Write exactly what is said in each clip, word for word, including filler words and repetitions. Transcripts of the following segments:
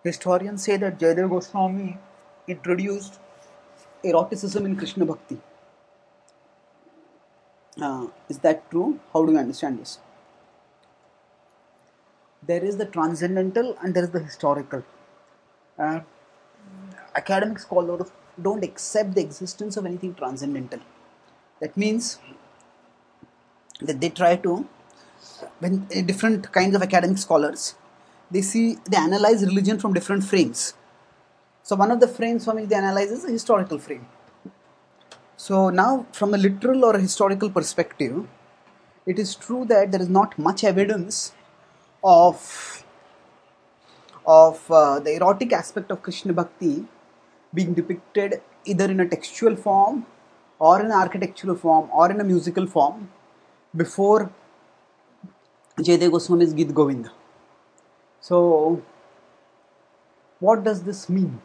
Historians say that Jayadeva Goswami introduced eroticism in Krishna Bhakti. Uh, is that true? How do you understand this? There is the transcendental and there is the historical. Uh, academic scholars don't accept the existence of anything transcendental. That means that they try to, when different kinds of academic scholars, they see, they analyze religion from different frames. So one of the frames from which they analyze is the historical frame. So now, from a literal or a historical perspective, it is true that there is not much evidence of of uh, the erotic aspect of Krishna Bhakti being depicted either in a textual form or in an architectural form or in a musical form before Jayadeva Goswami's Gita Govinda. So, what does this mean?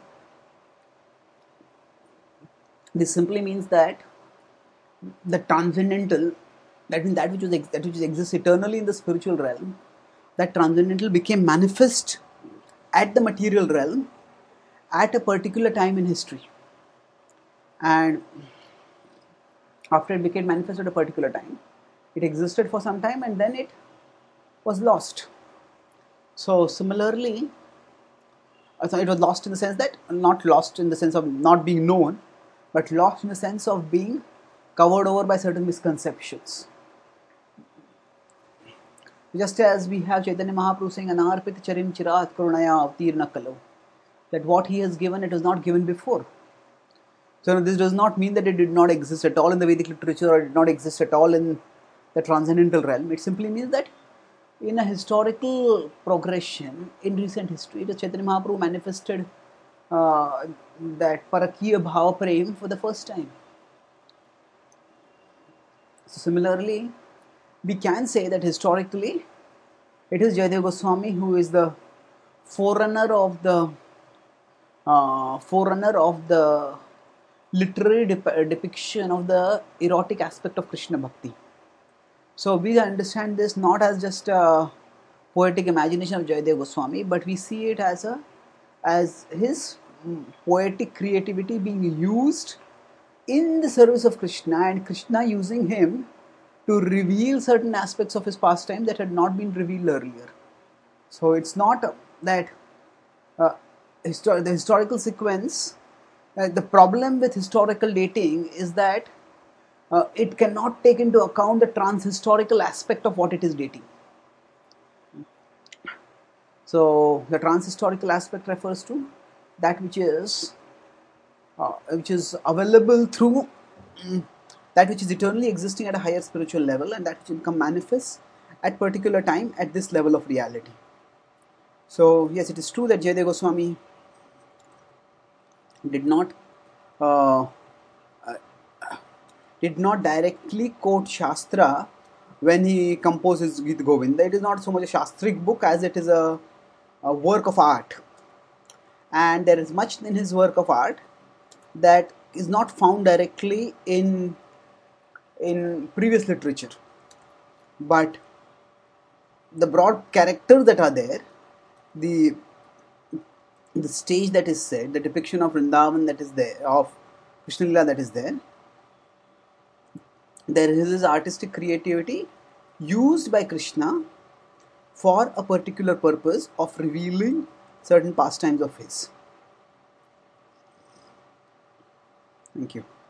This simply means that the transcendental, that means that which, was, that which exists eternally in the spiritual realm, that transcendental became manifest at the material realm at a particular time in history. And after it became manifest at a particular time, it existed for some time and then it was lost. So similarly, it was lost in the sense that, not lost in the sense of not being known, but lost in the sense of being covered over by certain misconceptions. Just as we have Chaitanya Mahaprabhu saying, Anarpit charim chirat karunaya avtirna kalo, that what he has given, it was not given before. So this does not mean that it did not exist at all in the Vedic literature or did not exist at all in the transcendental realm. It simply means that in a historical progression in recent history, the Chaitanya Mahaprabhu manifested uh, that Parakiya Bhava Prem for the first time. So similarly, we can say that historically, it is Jayadeva Goswami who is the forerunner of the uh, forerunner of the literary dep- depiction of the erotic aspect of Krishna Bhakti. So we understand this not as just a poetic imagination of Jayadeva Goswami, but we see it as a as his poetic creativity being used in the service of Krishna, and Krishna using him to reveal certain aspects of his pastime that had not been revealed earlier. So it's not that uh, histor- the historical sequence, uh, the problem with historical dating is that uh, it cannot take into account the trans-historical aspect of what it is dating. So the trans-historical aspect refers to that which is uh, which is available through um, that which is eternally existing at a higher spiritual level, and that which will come manifest at particular time at this level of reality. So yes, it is true that Jayadeva Goswami did not uh, uh, did not directly quote Shastra when he composed his Gita Govinda. It is not so much a Shastric book as it is a, a work of art, and there is much in his work of art that is not found directly in in previous literature, but the broad characters that are there, the the stage that is set, the depiction of Vrindavan that is there, of Krishna Lila that is there, there is this artistic creativity used by Krishna for a particular purpose of revealing certain pastimes of his. Thank you.